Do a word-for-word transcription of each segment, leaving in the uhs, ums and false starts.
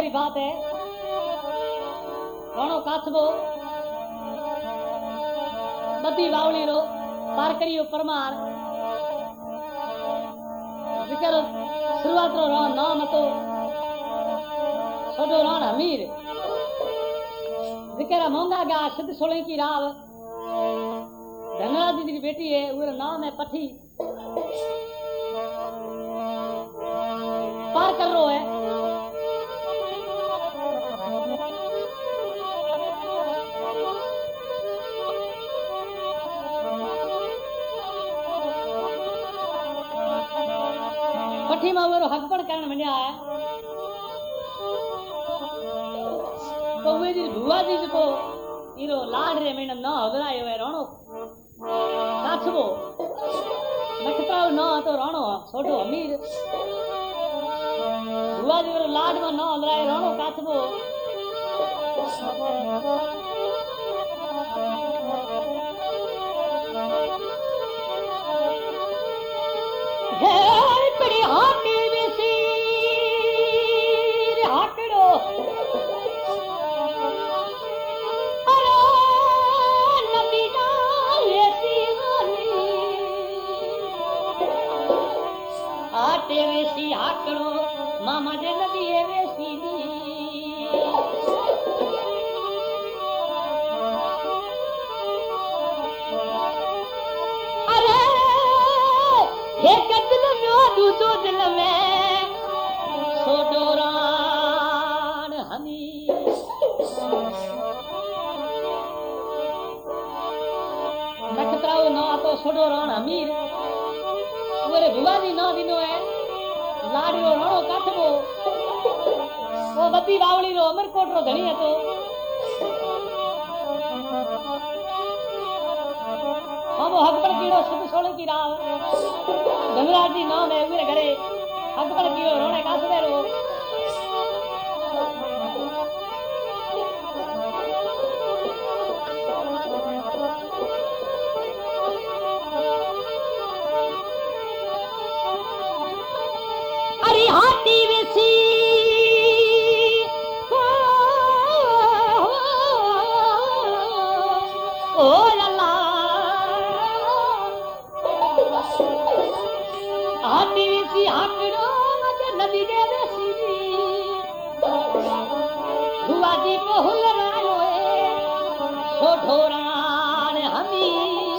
री बात है राणो काथबो बदी बावली रो पार करियो परमार जिकर शुरुआत रो राण नाम तो छोटो राण हमीर जिकर मोंगा गा सिद्ध सोले की राव धनराज जी की बेटी है वो नाम है पठी पार कर रो है पठी में वो हकपण करण वणिया है तो वे जी भुआ जी को इरो लाड रे में न हगरायो है राणो काछबो नखत्राव न तो राणो छोटो अमीर भुआ जी रो लाड में न हगरायो राणो काछबो हे पड़ी हाथी बेसी हाकड़ो अरे नदी ना लेसी वाली आटे वेसी हाकड़ो मामा जे नदी है वेसी नी अरे हे कदल में दूसो दिल में छोटो राण हमी नखत्राओ ना तो छोटो राण हमीर ओरे भुवाजी ना दिनो है लाड़ियो राणो काठबो वो बदी बावली रो अमरकोट रो धणी है तो हम हकपड़ कीड़ो सिद्ध सोले की राव धनराज जी नाम है उरे घरे हकपड़ कीड़ो रोणे कासबे रो अरे हाथी वेसी ओ लला हाथी वेसी हाकड़ो मजे नदी दे वेसी हुआ जी को हुलर आयो है छोटो राण हमी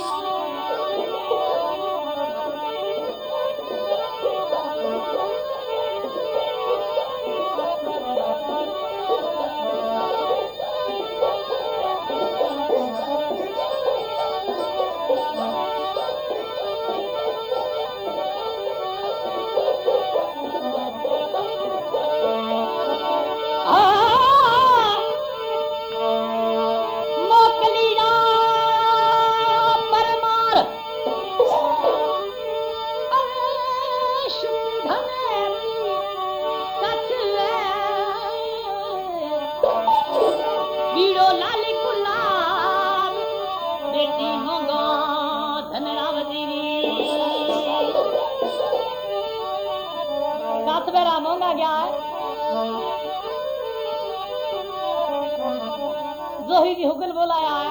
काथबेरा मोंगा गया है जोही जी हुक्म बोलाया है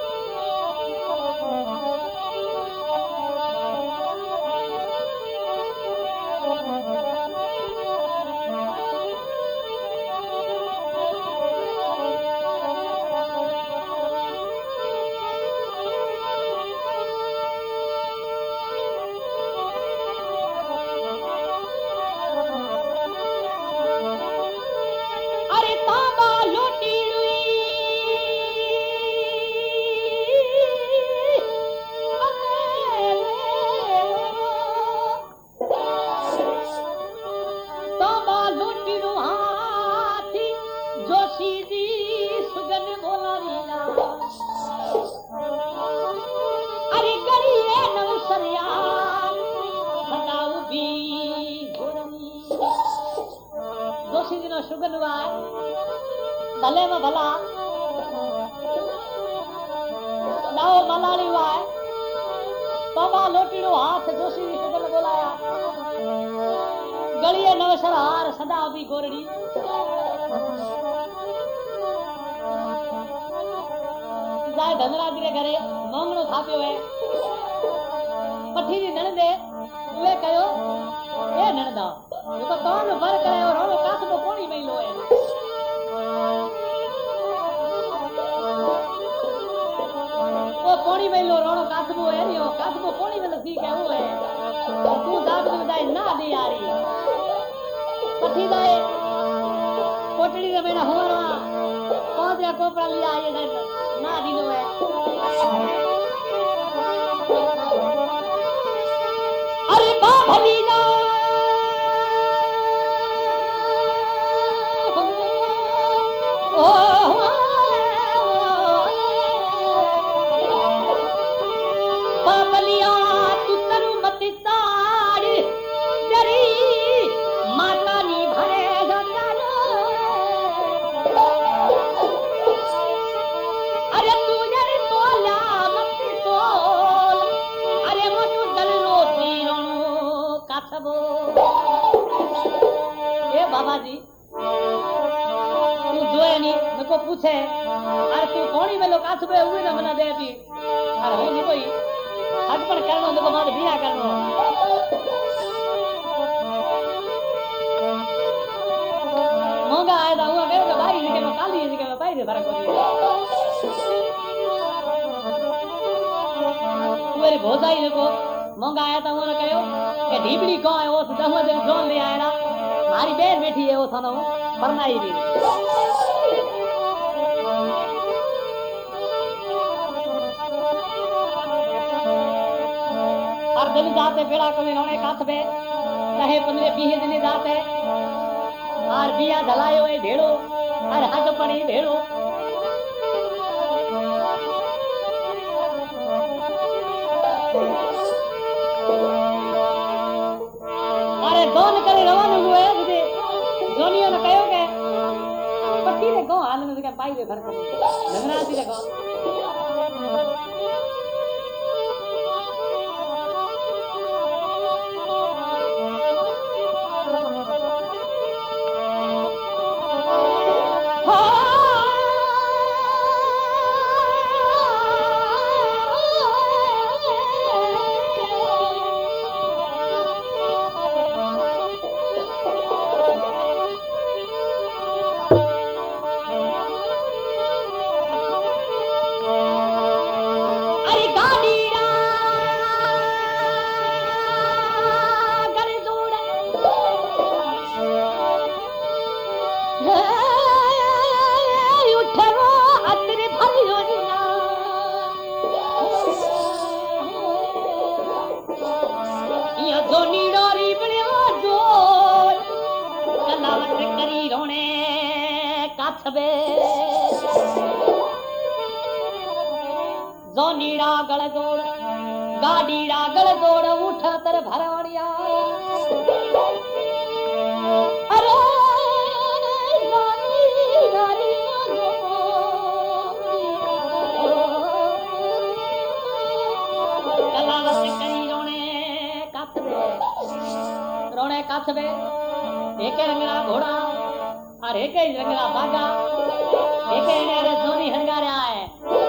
अरे तांबा लोटी तांबा लोटी हाथी जोशी जी सुगन बोला वीला अरे गड़िए नवसरिया सदाऊ भी घोरनी जोशी जी नो सुगन हुआ भले में भला नाओ मलाली हुआ है तोबा लोटीड़ो हाथ जोशी जी सुगन बोलाया गलिए नवसर हार सदा भी गोरड़ी जाए धनराज के घरे मोंगणो थाप्यो है पठी दी नणंदे उहे कयो ए नणंदा वो तो तोन भर करे और रोनो काथ को कोणी मेलो है वो कोणी मेलो रोनो काथ को है नी काथ को कोणी मेलो सी के वो है तू दाग दाई ना दी यारी पठी दाए कोटड़ी रे बेना होरा पांच या कोपड़ा लिया ये ना दिनो है अरे बा भलीना बाबलिया तू तरु मत ताड़ डरी माता नी भरे गलो अरे तू जर तोला मत तोल अरे मनु दल रोटी रणो काथबो ए बाबा जी तू जोए नी मको पूछे अरे तू कोणी में लोग काथबे हुए ना मना दे भी अरे हो नी कोई हटपण करनो मको मार बिया करनो मोंगा आए दा हुआ कहो भाई जी के मैं काली जी के मैं पाई दे फरक कोनी मेरे भोजाई देखो मोंगा आया था उन्होंने कहो कि ढीबड़ी कौन है वो दहुआ दिन जोन ले आया ना मारी बेर बैठी है वो थानो फरमाई भी और दिन जाते बेड़ा को इन्होंने काथ पे रहे पंद्रह बीस दिन जाते और बिया धलायो है भेड़ो और हज पड़ी भेड़ो अरे दोन करे रवाना हुए दे जोनियो ने कहो के पट्टी ने को हाल में के पाई वे फरक झगड़ा दी देखो जोनीड़ा गल जोड़ गाडीड़ा गल जोड़ उठा तर भरवणिया अरे कलावत करी रोने कथबे रोने कथबे एक रंगला घोड़ा और एक रंगला बागा एक ने जोनी हंगारे आए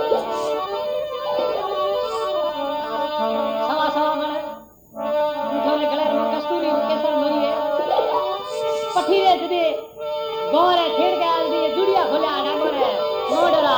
पठीरे जदे गोरे छेड़ के आल दी जुड़िया खोला डागोरे मोडरा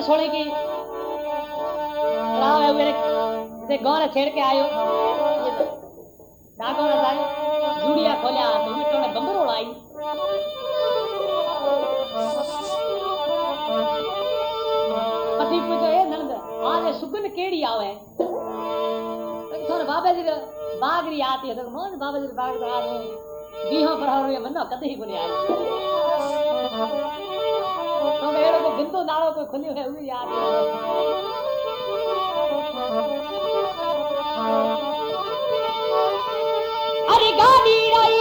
सोने की राव है मेरे ते गौर छेड़ के आयो डाको ना जाए जुड़िया खोलिया तो मिटो ने बंबरो लाई पति पूछो ए नंद आज सुगन केड़ी आवे थोड़े बाबा जी बागरी आती है तो मोन बाबा जी बाग आ बीहो प्रहार ये मन्नो कदे ही कोनी आई तो मेरे को बिंदु नालो कोई खुली है वो याद है अरे गाड़ी राई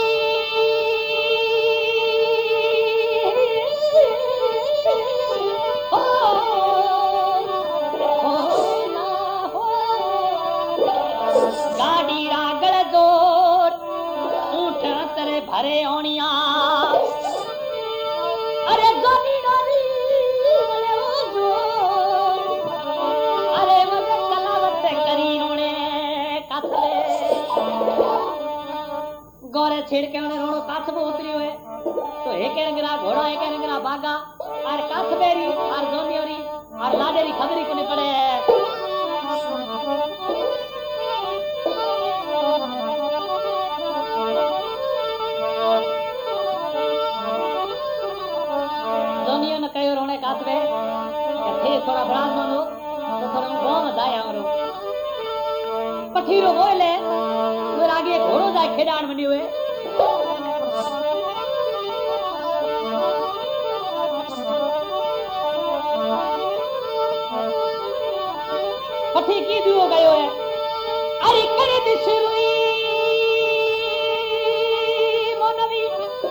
भरे ओनिया अरे जोनी नारी बोले वो जो अरे वो कलावत करी होने काथले गोरे छेड़ के उन्हें रोड़ो काथ में उतरी हुए तो एक रंगरा घोड़ा एक रंगरा बागा और काथ बेरी और जोनी ओरी और लाडेरी खबरी को नहीं पड़े कासवे थे थोड़ा बड़ा मानो तो थोड़ा गांव में जाए हमरो पठीरो बोले फिर आगे घोड़ो जाए खेडान बनी हुए पठी की दियो गयो है अरे करे दिसरुई मोनवी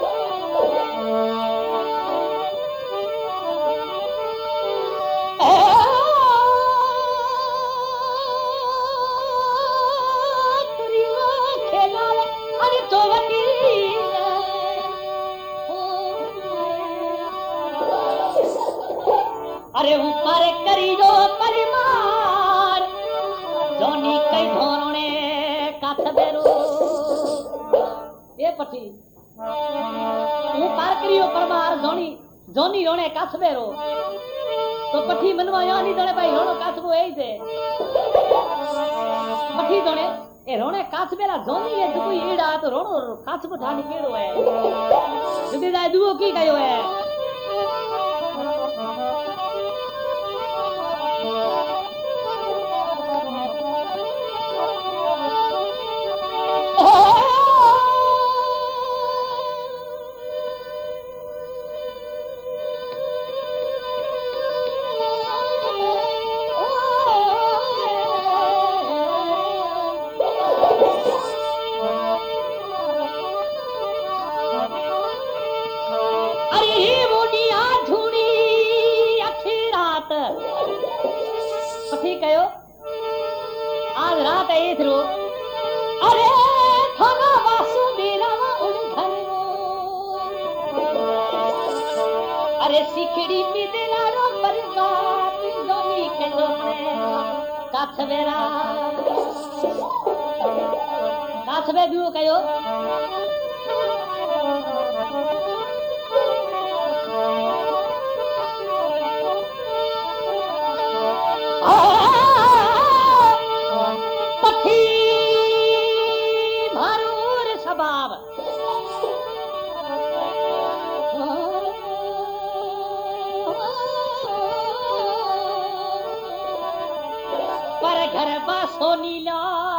अरे ऊपर करी जो परिमार जोनी कई धोरणे काथ बेरो ये पठी ऊपर करियो परमार जोनी जोनी रोणे काथ बेरो तो पठी मनवा यानी जोने भाई रोणो काथ बो एई दे पठी जोने ए रोणे काथ बेरा जोनी है कोई ईड़ा तो रोणो काथ बो ठानी केड़ो है जदी जाय दुओ की गयो है अरे थाना वासु मेरा अरे सिखड़ी भी देना रो परिवार जोनी के दोने काथ बेरा काथ बे दुओ कयो घर बासो नीला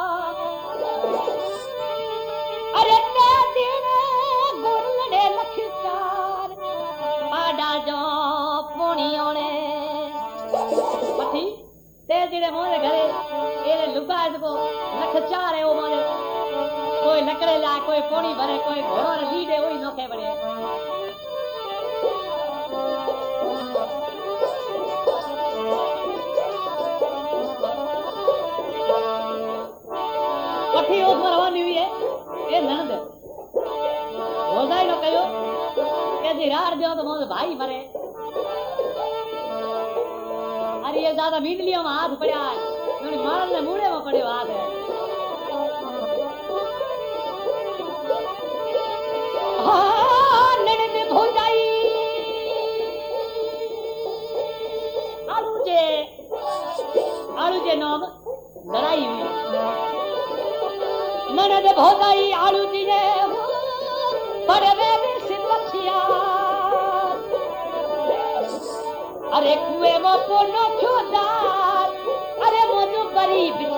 अरे दिन गुरलड़े लखचार पाडा जो पोनी ओने पति ते जिड़े मोरे घरे एरे लुगा को लखचार है वो मोरे कोई लकड़े ला कोई पोनी भरे कोई घोड़ो रे लीडे ओई नोखे बड़े पठी उस पर रवानी हुई है ए नंद हो जाए ना कहो के दिरार दियो तो मोर भाई मरे अरे ये ज्यादा मींडलियों में हाथ पड़ा है क्योंकि मारन ने मुड़े में पड़े हाथ है हाँ ननद हो जाई आलू जे रे नाम लड़ाई हुई। ननद भौजाई आलू जी ने बड़े में सिर रखिया। अरे कुएं में पोनो क्यों दार, अरे मुझे गरीब